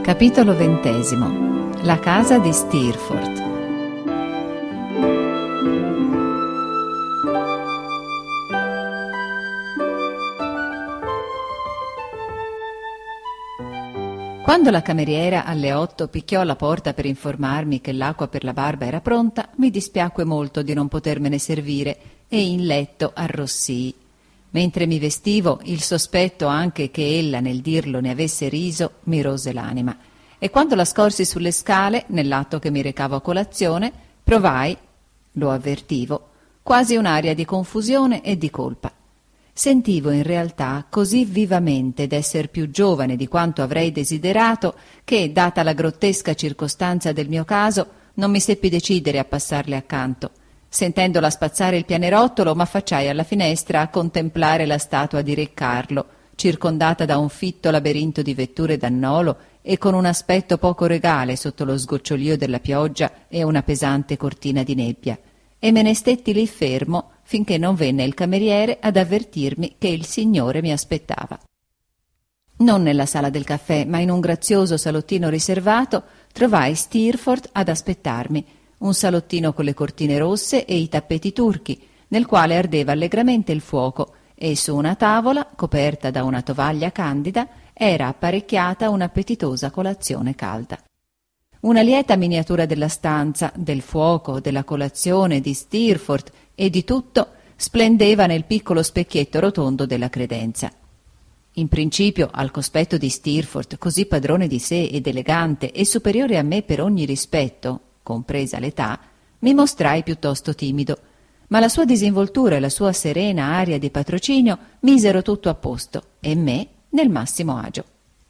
Capitolo 20. La casa di Steerforth. Quando la cameriera alle 8 picchiò alla porta per informarmi che l'acqua per la barba era pronta, mi dispiacque molto di non potermene servire e in letto arrossii. Mentre mi vestivo, il sospetto anche che ella nel dirlo ne avesse riso mi rose l'anima, e quando la scorsi sulle scale, nell'atto che mi recavo a colazione, provai, lo avvertivo, quasi un'aria di confusione e di colpa. Sentivo in realtà così vivamente d'esser più giovane di quanto avrei desiderato che, data la grottesca circostanza del mio caso, non mi seppi decidere a passarle accanto. Sentendola spazzare il pianerottolo, m'affacciai alla finestra a contemplare la statua di Re Carlo, circondata da un fitto laberinto di vetture d'annolo e con un aspetto poco regale sotto lo sgocciolio della pioggia e una pesante cortina di nebbia, e me ne stetti lì fermo finché non venne il cameriere ad avvertirmi che il signore mi aspettava. Non nella sala del caffè, ma in un grazioso salottino riservato, trovai Steerforth ad aspettarmi, un salottino con le cortine rosse e i tappeti turchi, nel quale ardeva allegramente il fuoco, e su una tavola, coperta da una tovaglia candida, era apparecchiata un'appetitosa colazione calda. Una lieta miniatura della stanza, del fuoco, della colazione, di Steerforth e di tutto splendeva nel piccolo specchietto rotondo della credenza. In principio, al cospetto di Steerforth, così padrone di sé ed elegante e superiore a me per ogni rispetto, compresa l'età, mi mostrai piuttosto timido, ma la sua disinvoltura e la sua serena aria di patrocinio misero tutto a posto e me nel massimo agio.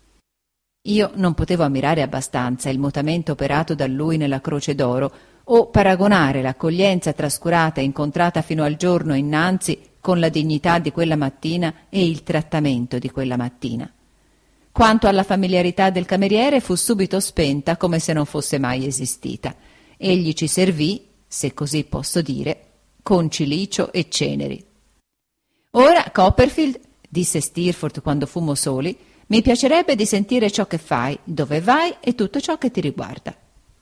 Io non potevo ammirare abbastanza il mutamento operato da lui nella Croce d'Oro o paragonare l'accoglienza trascurata e incontrata fino al giorno innanzi con la dignità di quella mattina e il trattamento di quella mattina. Quanto alla familiarità del cameriere fu subito spenta come se non fosse mai esistita. Egli ci servì, se così posso dire, con cilicio e ceneri. «Ora, Copperfield», disse Steerforth quando fummo soli, «mi piacerebbe di sentire ciò che fai, dove vai e tutto ciò che ti riguarda.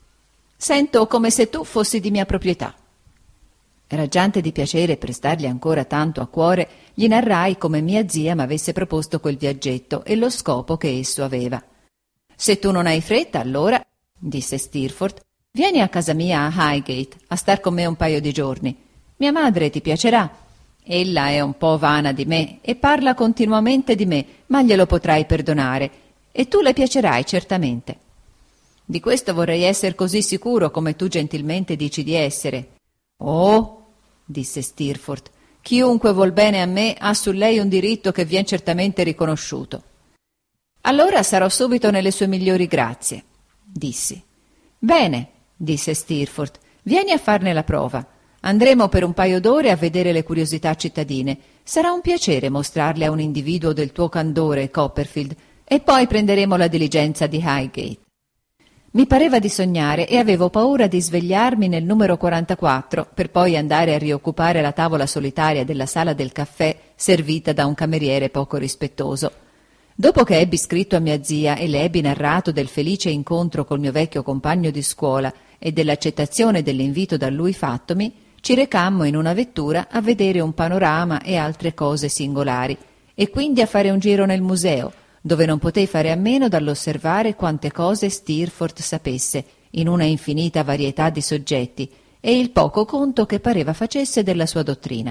Sento come se tu fossi di mia proprietà». Raggiante di piacere per stargli ancora tanto a cuore, gli narrai come mia zia m'avesse proposto quel viaggetto e lo scopo che esso aveva. «Se tu non hai fretta, allora», disse Steerforth, «vieni a casa mia a Highgate a star con me un paio di giorni. Mia madre ti piacerà. Ella è un po' vana di me e parla continuamente di me, ma glielo potrai perdonare, e tu le piacerai certamente». «Di questo vorrei essere così sicuro come tu gentilmente dici di essere». «Oh», disse Steerforth, «chiunque vuol bene a me ha su lei un diritto che vien certamente riconosciuto». «Allora sarò subito nelle sue migliori grazie», dissi. «Bene», disse Steerforth, «vieni a farne la prova. Andremo per un paio d'ore a vedere le curiosità cittadine. Sarà un piacere mostrarle a un individuo del tuo candore, Copperfield, e poi prenderemo la diligenza di Highgate». Mi pareva di sognare e avevo paura di svegliarmi nel numero 44 per poi andare a rioccupare la tavola solitaria della sala del caffè servita da un cameriere poco rispettoso. Dopo che ebbi scritto a mia zia e le ebbi narrato del felice incontro col mio vecchio compagno di scuola e dell'accettazione dell'invito da lui fattomi, ci recammo in una vettura a vedere un panorama e altre cose singolari, e quindi a fare un giro nel museo, dove non potei fare a meno dall'osservare quante cose Steerforth sapesse, in una infinita varietà di soggetti, e il poco conto che pareva facesse della sua dottrina.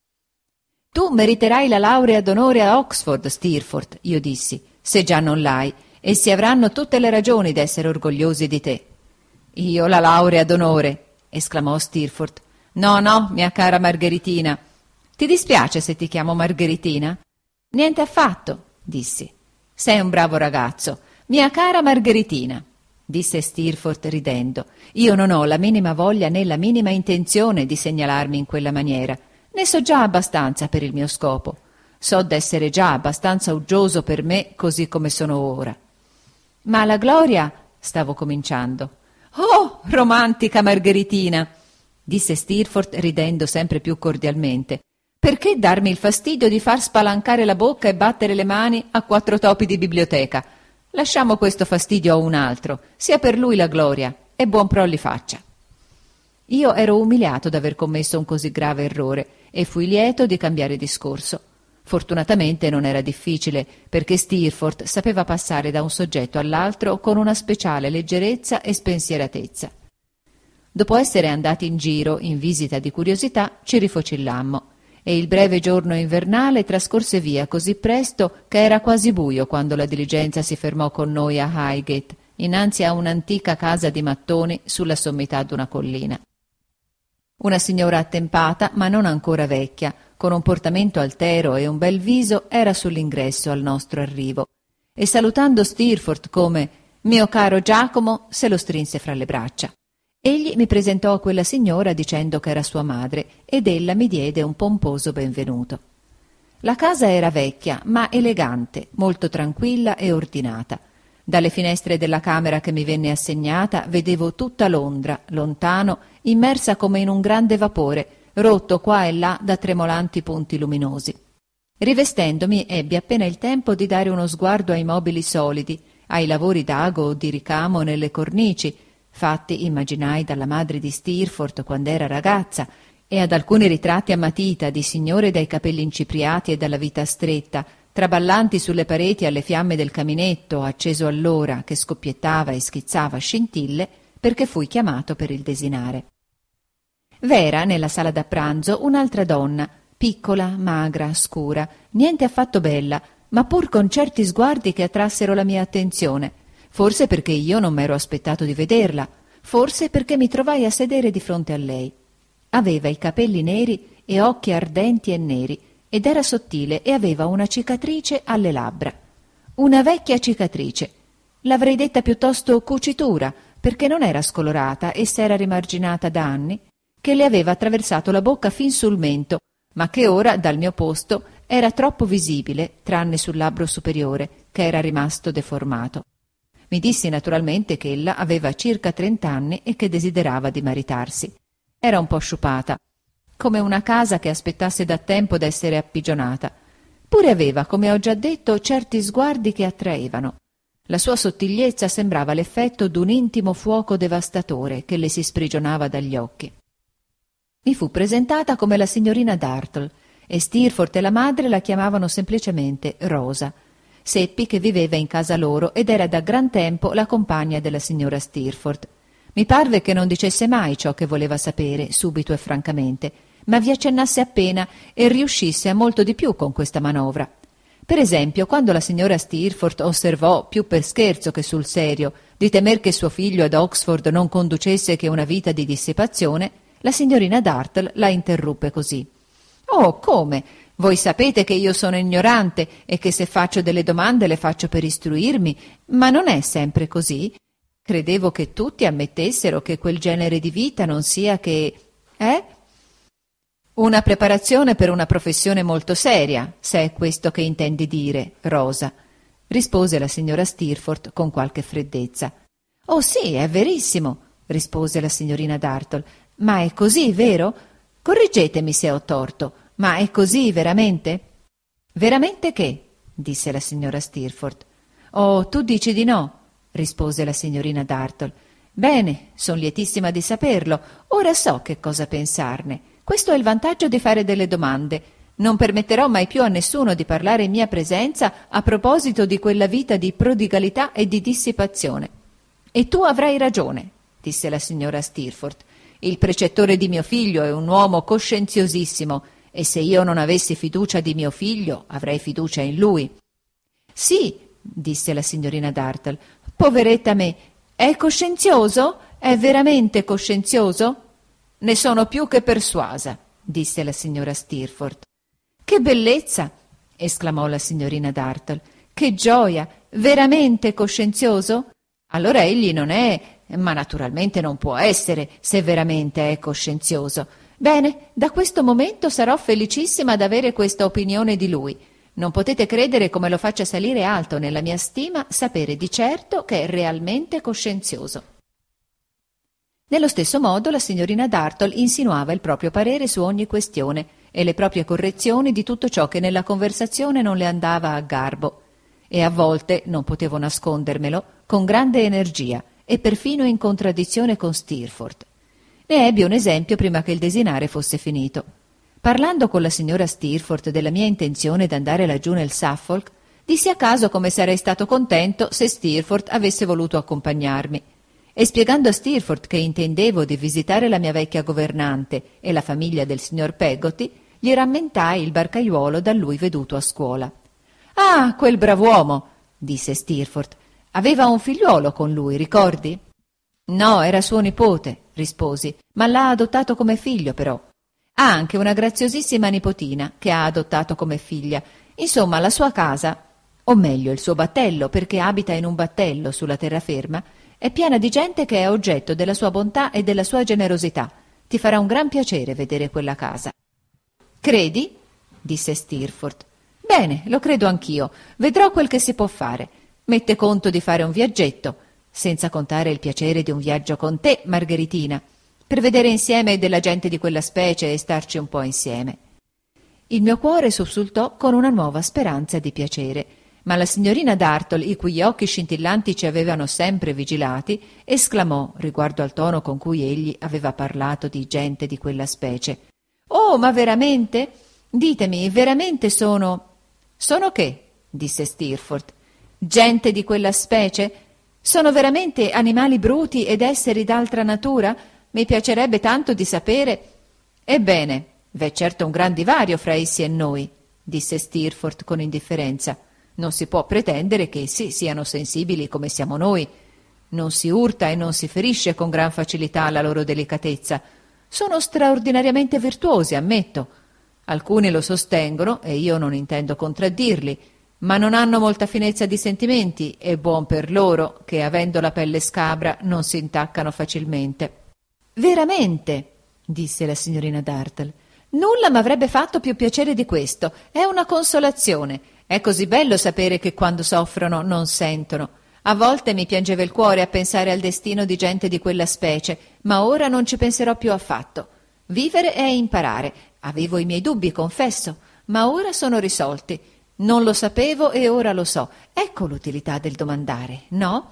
«Tu meriterai la laurea d'onore a Oxford, Steerforth», io dissi, «se già non l'hai, e si avranno tutte le ragioni d'essere orgogliosi di te». «Io la laurea d'onore», esclamò Steerforth. «No, no, mia cara Margheritina». «Ti dispiace se ti chiamo Margheritina?» «Niente affatto», dissi. «Sei un bravo ragazzo. Mia cara Margheritina», disse Steerforth ridendo, «io non ho la minima voglia né la minima intenzione di segnalarmi in quella maniera. Ne so già abbastanza per il mio scopo. So d'essere già abbastanza uggioso per me così come sono ora». «Ma la gloria...» stavo cominciando. «Oh, romantica Margheritina», disse Steerforth ridendo sempre più cordialmente. «Perché darmi il fastidio di far spalancare la bocca e battere le mani a 4 topi di biblioteca? Lasciamo questo fastidio a un altro, sia per lui la gloria, e buon pro li faccia. Io ero umiliato d'aver commesso un così grave errore e fui lieto di cambiare discorso. Fortunatamente non era difficile, perché Steerforth sapeva passare da un soggetto all'altro con una speciale leggerezza e spensieratezza. Dopo essere andati in giro, in visita di curiosità, ci rifocillammo, e il breve giorno invernale trascorse via così presto che era quasi buio quando la diligenza si fermò con noi a Highgate, innanzi a un'antica casa di mattoni sulla sommità d'una collina. Una signora attempata, ma non ancora vecchia, con un portamento altero e un bel viso, era sull'ingresso al nostro arrivo, e salutando Steerforth come «mio caro Giacomo», se lo strinse fra le braccia. Egli mi presentò a quella signora dicendo che era sua madre, ed ella mi diede un pomposo benvenuto. La casa era vecchia, ma elegante, molto tranquilla e ordinata. Dalle finestre della camera che mi venne assegnata vedevo tutta Londra, lontano, immersa come in un grande vapore, rotto qua e là da tremolanti punti luminosi. Rivestendomi ebbi appena il tempo di dare uno sguardo ai mobili solidi, ai lavori d'ago o di ricamo nelle cornici, fatti, immaginai, dalla madre di Steerforth quando era ragazza, e ad alcuni ritratti a matita di signore dai capelli incipriati e dalla vita stretta, traballanti sulle pareti alle fiamme del caminetto acceso allora che scoppiettava e schizzava scintille, perché fui chiamato per il desinare. V'era nella sala da pranzo un'altra donna, piccola, magra, scura, niente affatto bella, ma pur con certi sguardi che attrassero la mia attenzione, forse perché io non m'ero aspettato di vederla, forse perché mi trovai a sedere di fronte a lei. Aveva i capelli neri e occhi ardenti e neri, ed era sottile e aveva una cicatrice alle labbra. Una vecchia cicatrice. L'avrei detta piuttosto cucitura, perché non era scolorata e s'era rimarginata da anni, che le aveva attraversato la bocca fin sul mento, ma che ora, dal mio posto, era troppo visibile, tranne sul labbro superiore, che era rimasto deformato. Mi dissi naturalmente che ella aveva circa 30 anni e che desiderava di maritarsi. Era un po' sciupata, come una casa che aspettasse da tempo d'essere appigionata. Pure aveva, come ho già detto, certi sguardi che attraevano. La sua sottigliezza sembrava l'effetto d'un intimo fuoco devastatore che le si sprigionava dagli occhi. Mi fu presentata come la signorina Dartle, e Steerforth e la madre la chiamavano semplicemente Rosa. Seppi che viveva in casa loro ed era da gran tempo la compagna della signora Steerforth. Mi parve che non dicesse mai ciò che voleva sapere, subito e francamente, ma vi accennasse appena e riuscisse a molto di più con questa manovra. Per esempio, quando la signora Steerforth osservò, più per scherzo che sul serio, di temer che suo figlio ad Oxford non conducesse che una vita di dissipazione, la signorina Dartle la interruppe così. «Oh, come? Voi sapete che io sono ignorante e che se faccio delle domande le faccio per istruirmi, ma non è sempre così. Credevo che tutti ammettessero che quel genere di vita non sia che... Una preparazione per una professione molto seria, se è questo che intendi dire, Rosa», rispose la signora Steerforth con qualche freddezza. «Oh sì, è verissimo», rispose la signorina Dartle. «Ma è così, vero? Correggetemi se ho torto, ma è così veramente?» «Veramente che?» disse la signora Steerforth. «Oh, tu dici di no», rispose la signorina Dartle. «Bene, son lietissima di saperlo. Ora so che cosa pensarne. Questo è il vantaggio di fare delle domande. Non permetterò mai più a nessuno di parlare in mia presenza a proposito di quella vita di prodigalità e di dissipazione. E tu avrai ragione», disse la signora Steerforth. «Il precettore di mio figlio è un uomo coscienziosissimo, e se io non avessi fiducia di mio figlio, avrei fiducia in lui». «Sì», disse la signorina Dartle. «Poveretta me, è coscienzioso? È veramente coscienzioso?» «Ne sono più che persuasa», disse la signora Steerforth. «Che bellezza!» esclamò la signorina Dartle. «Che gioia! Veramente coscienzioso? Allora egli non è, ma naturalmente non può essere, se veramente è coscienzioso. Bene, da questo momento sarò felicissima d'avere questa opinione di lui. Non potete credere come lo faccia salire alto nella mia stima sapere di certo che è realmente coscienzioso». Nello stesso modo la signorina Dartle insinuava il proprio parere su ogni questione e le proprie correzioni di tutto ciò che nella conversazione non le andava a garbo. e a volte, non potevo nascondermelo, con grande energia e perfino in contraddizione con Steerforth. Ne ebbi un esempio prima che il desinare fosse finito. Parlando con la signora Steerforth della mia intenzione d'andare laggiù nel Suffolk, dissi a caso come sarei stato contento se Steerforth avesse voluto accompagnarmi, e spiegando a Steerforth che intendevo di visitare la mia vecchia governante e la famiglia del signor Peggotty, gli rammentai il barcaiuolo da lui veduto a scuola. «Ah, quel brav'uomo!» disse Steerforth. «Aveva un figliuolo con lui, ricordi?» «No, era suo nipote», risposi, «ma l'ha adottato come figlio, però. Ha anche una graziosissima nipotina che ha adottato come figlia. Insomma, la sua casa, o meglio il suo battello, perché abita in un battello sulla terraferma, è piena di gente che è oggetto della sua bontà e della sua generosità. Ti farà un gran piacere vedere quella casa». «Credi?» disse Steerforth. «Bene, lo credo anch'io. Vedrò quel che si può fare. Mette conto di fare un viaggetto, senza contare il piacere di un viaggio con te, Margheritina, per vedere insieme della gente di quella specie e starci un po' insieme». Il mio cuore sussultò con una nuova speranza di piacere, ma la signorina Dartle, i cui occhi scintillanti ci avevano sempre vigilati, esclamò, riguardo al tono con cui egli aveva parlato di gente di quella specie: «Oh, ma veramente? Ditemi, veramente sono...» «Sono che?» disse Steerforth. «Gente di quella specie? Sono veramente animali bruti ed esseri d'altra natura? Mi piacerebbe tanto di sapere...» «Ebbene, v'è certo un gran divario fra essi e noi», disse Steerforth con indifferenza. «Non si può pretendere che essi siano sensibili come siamo noi. Non si urta e non si ferisce con gran facilità alla loro delicatezza. Sono straordinariamente virtuosi, ammetto. Alcuni lo sostengono, e io non intendo contraddirli, ma non hanno molta finezza di sentimenti, e buon per loro che, avendo la pelle scabra, non si intaccano facilmente». «Veramente?» disse la signorina Dartle. «Nulla m'avrebbe fatto più piacere di questo. È una consolazione. È così bello sapere che quando soffrono non sentono. A volte mi piangeva il cuore a pensare al destino di gente di quella specie, ma ora non ci penserò più affatto. Vivere è imparare. Avevo i miei dubbi, confesso, ma ora sono risolti. Non lo sapevo e ora lo so. Ecco l'utilità del domandare, no?»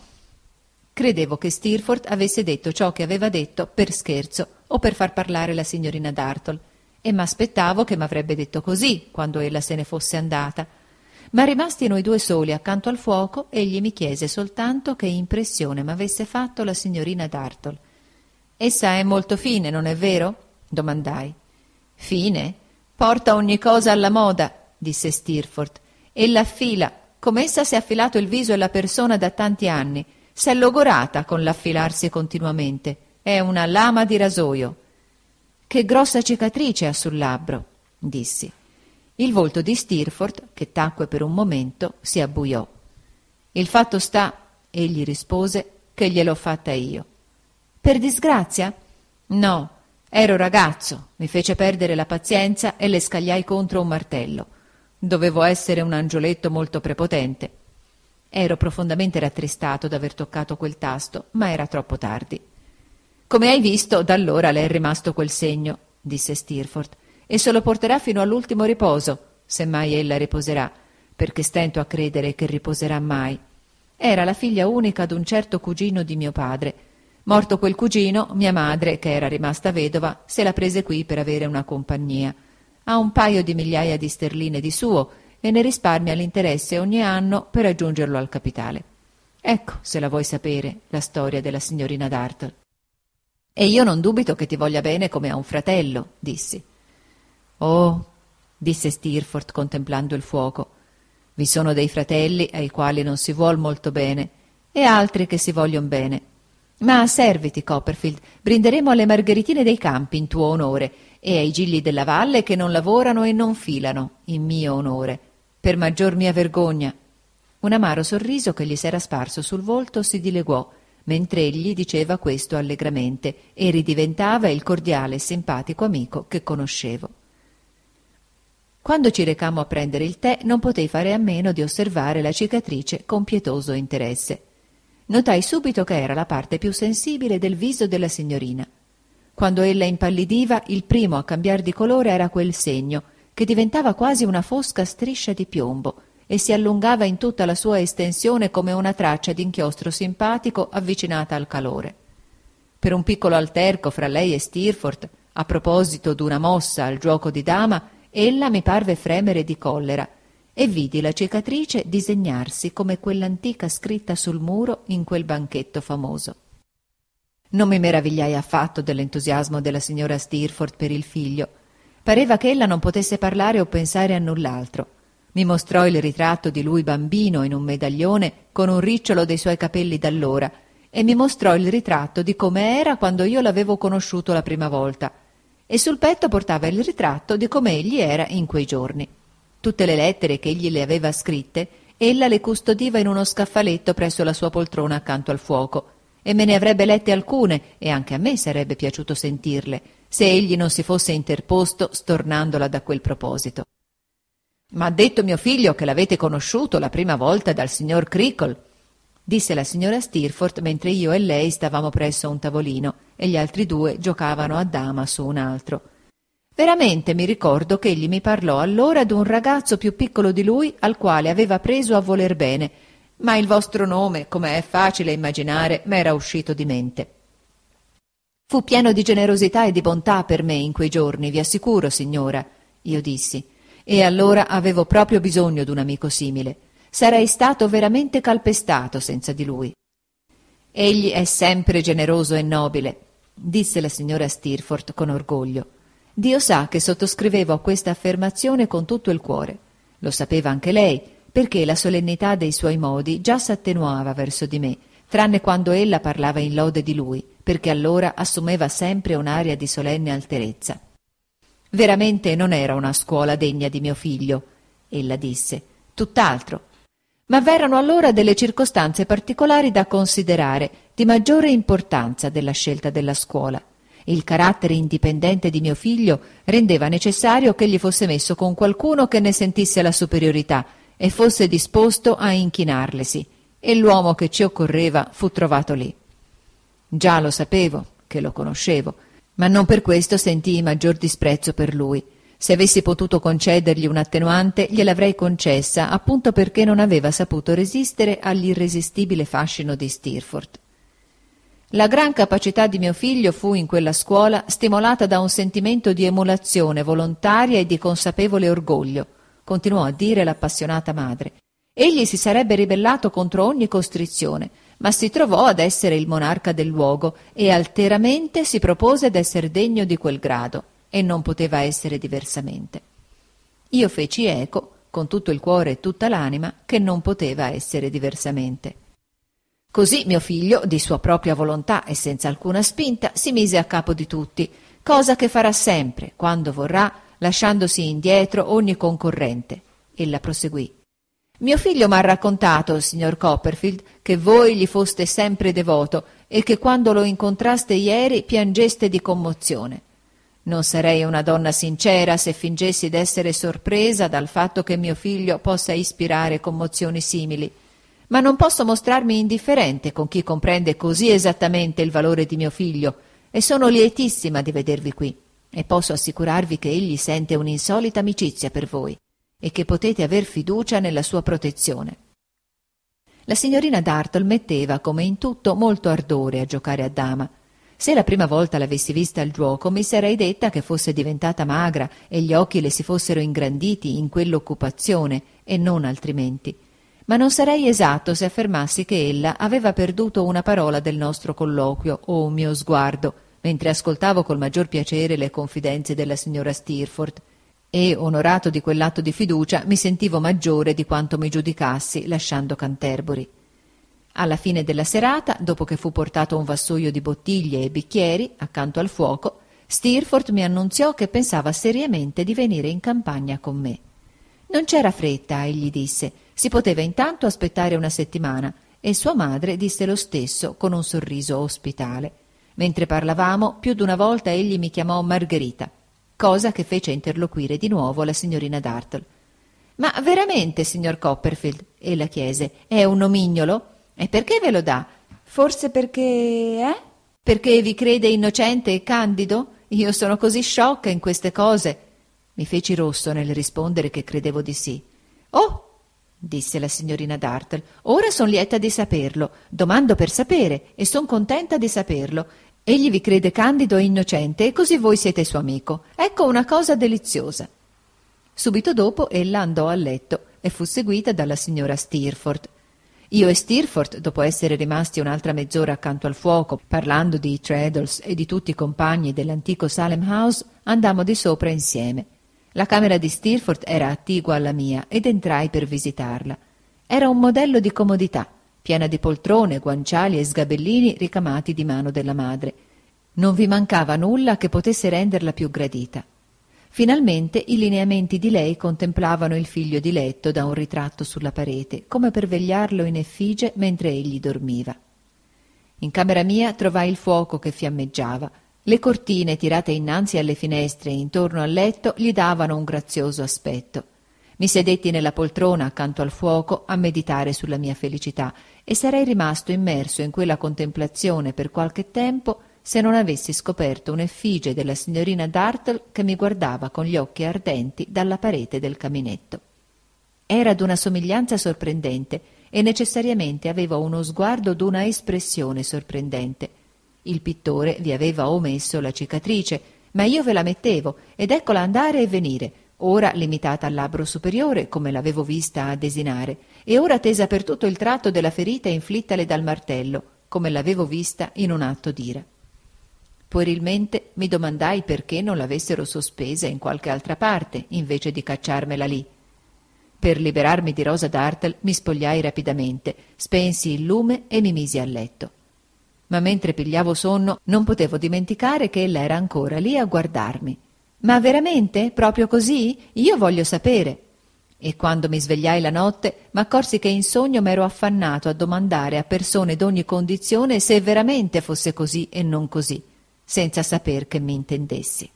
Credevo che Steerforth avesse detto ciò che aveva detto per scherzo o per far parlare la signorina Dartle, e m'aspettavo che m'avrebbe detto così quando ella se ne fosse andata. Ma rimasti noi due soli accanto al fuoco, egli mi chiese soltanto che impressione m'avesse fatto la signorina Dartle. «Essa è molto fine, non è vero?» domandai. «Fine? Porta ogni cosa alla moda», disse Steerforth, «e l'affila, come essa si è affilato il viso e la persona da tanti anni. S'è logorata con l'affilarsi continuamente. È una lama di rasoio». «Che grossa cicatrice ha sul labbro», dissi. Il volto di Steerforth, che tacque per un momento, si abbuiò. «Il fatto sta», egli rispose, «che gliel'ho fatta io». «Per disgrazia?» «No, ero ragazzo, mi fece perdere la pazienza e le scagliai contro un martello. Dovevo essere un angioletto molto prepotente». Ero profondamente rattristato d'aver toccato quel tasto, ma era troppo tardi. «Come hai visto, da allora le è rimasto quel segno», disse Steerforth, «e se lo porterà fino all'ultimo riposo, se mai ella riposerà, perché stento a credere che riposerà mai. Era la figlia unica d'un certo cugino di mio padre. Morto quel cugino, mia madre, che era rimasta vedova, se la prese qui per avere una compagnia. Ha un paio di migliaia di sterline di suo e ne risparmia l'interesse ogni anno per aggiungerlo al capitale. Ecco, se la vuoi sapere, la storia della signorina Dartle». «E io non dubito che ti voglia bene come a un fratello», dissi. «Oh», disse Steerforth contemplando il fuoco, «vi sono dei fratelli ai quali non si vuol molto bene e altri che si voglion bene. Ma serviti, Copperfield, brinderemo alle margheritine dei campi in tuo onore e ai gigli della valle che non lavorano e non filano in mio onore, per maggior mia vergogna». Un amaro sorriso che gli s'era sparso sul volto si dileguò mentre egli diceva questo allegramente e ridiventava il cordiale e simpatico amico che conoscevo. Quando ci recammo a prendere il tè non potei fare a meno di osservare la cicatrice con pietoso interesse. Notai subito che era la parte più sensibile del viso della signorina. Quando ella impallidiva, il primo a cambiar di colore era quel segno, che diventava quasi una fosca striscia di piombo, e si allungava in tutta la sua estensione come una traccia d'inchiostro simpatico avvicinata al calore. Per un piccolo alterco fra lei e Steerforth, a proposito d'una mossa al giuoco di dama, ella mi parve fremere di collera e vidi la cicatrice disegnarsi come quell'antica scritta sul muro in quel banchetto famoso. Non mi meravigliai affatto dell'entusiasmo della signora Steerforth per il figlio. Pareva che ella non potesse parlare o pensare a null'altro. Mi mostrò il ritratto di lui bambino in un medaglione con un ricciolo dei suoi capelli d'allora e mi mostrò il ritratto di come era quando io l'avevo conosciuto la prima volta, e sul petto portava il ritratto di come egli era in quei giorni. Tutte le lettere che egli le aveva scritte, ella le custodiva in uno scaffaletto presso la sua poltrona accanto al fuoco, e me ne avrebbe lette alcune, e anche a me sarebbe piaciuto sentirle, se egli non si fosse interposto stornandola da quel proposito. «Ma ha detto mio figlio che l'avete conosciuto la prima volta dal signor Creakle», disse la signora Steerforth mentre io e lei stavamo presso un tavolino e gli altri due giocavano a dama su un altro. Veramente mi ricordo che egli mi parlò allora d'un ragazzo più piccolo di lui al quale aveva preso a voler bene, ma il vostro nome, come è facile immaginare, m'era uscito di mente. Fu pieno di generosità e di bontà per me in quei giorni, vi assicuro, signora, io dissi, e allora avevo proprio bisogno d'un amico simile. Sarei stato veramente calpestato senza di lui. Egli è sempre generoso e nobile, disse la signora Steerforth con orgoglio. Dio sa che sottoscrivevo a questa affermazione con tutto il cuore. Lo sapeva anche lei, perché la solennità dei suoi modi già s'attenuava verso di me, tranne quando ella parlava in lode di lui, perché allora assumeva sempre un'aria di solenne alterezza. Veramente non era una scuola degna di mio figlio, ella disse, tutt'altro. Ma v'erano allora delle circostanze particolari da considerare, di maggiore importanza della scelta della scuola. Il carattere indipendente di mio figlio rendeva necessario che gli fosse messo con qualcuno che ne sentisse la superiorità e fosse disposto a inchinarlesi, e l'uomo che ci occorreva fu trovato lì. Già lo sapevo, che lo conoscevo, ma non per questo sentii maggior disprezzo per lui. Se avessi potuto concedergli un'attenuante, gliel'avrei concessa, appunto perché non aveva saputo resistere all'irresistibile fascino di Steerforth. La gran capacità di mio figlio fu in quella scuola stimolata da un sentimento di emulazione volontaria e di consapevole orgoglio, continuò a dire l'appassionata madre. Egli si sarebbe ribellato contro ogni costrizione, ma si trovò ad essere il monarca del luogo e alteramente si propose d'esser degno di quel grado, e non poteva essere diversamente. Io feci eco, con tutto il cuore e tutta l'anima, che non poteva essere diversamente. Così mio figlio, di sua propria volontà e senza alcuna spinta, si mise a capo di tutti, cosa che farà sempre, quando vorrà, lasciandosi indietro ogni concorrente. Ella proseguì. Mio figlio m'ha raccontato, signor Copperfield, che voi gli foste sempre devoto e che quando lo incontraste ieri piangeste di commozione. Non sarei una donna sincera se fingessi d'essere sorpresa dal fatto che mio figlio possa ispirare commozioni simili, ma non posso mostrarmi indifferente con chi comprende così esattamente il valore di mio figlio, e sono lietissima di vedervi qui, e posso assicurarvi che egli sente un'insolita amicizia per voi, e che potete aver fiducia nella sua protezione. La signorina Dartle metteva, come in tutto, molto ardore a giocare a dama. Se la prima volta l'avessi vista al giuoco mi sarei detta che fosse diventata magra e gli occhi le si fossero ingranditi in quell'occupazione e non altrimenti, ma non sarei esatto se affermassi che ella aveva perduto una parola del nostro colloquio o un mio sguardo mentre ascoltavo col maggior piacere le confidenze della signora Steerforth, e, onorato di quell'atto di fiducia, mi sentivo maggiore di quanto mi giudicassi lasciando Canterbury. Alla fine della serata, dopo che fu portato un vassoio di bottiglie e bicchieri accanto al fuoco, Steerforth mi annunziò che pensava seriamente di venire in campagna con me. Non c'era fretta, egli disse, si poteva intanto aspettare una settimana, e sua madre disse lo stesso con un sorriso ospitale. Mentre parlavamo, più d'una volta egli mi chiamò Margherita, cosa che fece interloquire di nuovo la signorina Dartle. «Ma veramente, signor Copperfield?» ella chiese, «è un nomignolo? E perché ve lo dà? Forse perché... Perché vi crede innocente e candido? Io sono così sciocca in queste cose!» Mi feci rosso nel rispondere che credevo di sì. «Oh!» disse la signorina Dartle. Ora son lieta di saperlo, domando per sapere e son contenta di saperlo. Egli vi crede candido e innocente e così voi siete suo amico. Ecco una cosa deliziosa. Subito dopo ella andò a letto e fu seguita dalla signora Steerforth. Io e Steerforth, dopo essere rimasti un'altra mezz'ora accanto al fuoco, parlando di Traddles e di tutti i compagni dell'antico Salem House, andammo di sopra insieme. La camera di Steerforth era attigua alla mia ed entrai per visitarla. Era un modello di comodità, piena di poltrone, guanciali e sgabellini ricamati di mano della madre. Non vi mancava nulla che potesse renderla più gradita. Finalmente i lineamenti di lei contemplavano il figlio di letto da un ritratto sulla parete, come per vegliarlo in effigie mentre egli dormiva. In camera mia trovai il fuoco che fiammeggiava. Le cortine tirate innanzi alle finestre e intorno al letto gli davano un grazioso aspetto. Mi sedetti nella poltrona accanto al fuoco a meditare sulla mia felicità e sarei rimasto immerso in quella contemplazione per qualche tempo se non avessi scoperto un'effigie della signorina Dartle che mi guardava con gli occhi ardenti dalla parete del caminetto. Era d'una somiglianza sorprendente e necessariamente aveva uno sguardo d'una espressione sorprendente. Il pittore vi aveva omesso la cicatrice, ma io ve la mettevo ed eccola andare e venire, ora limitata al labbro superiore come l'avevo vista a desinare, e ora tesa per tutto il tratto della ferita inflittale dal martello, come l'avevo vista in un atto d'ira. Puerilmente mi domandai perché non l'avessero sospesa in qualche altra parte, invece di cacciarmela lì. Per liberarmi di Rosa Dartle mi spogliai rapidamente, spensi il lume e mi misi a letto. Ma mentre pigliavo sonno non potevo dimenticare che ella era ancora lì a guardarmi. «Ma veramente? Proprio così? Io voglio sapere!» E quando mi svegliai la notte m'accorsi che in sogno m'ero affannato a domandare a persone d'ogni condizione se veramente fosse così e non così, senza saper che mi intendessi.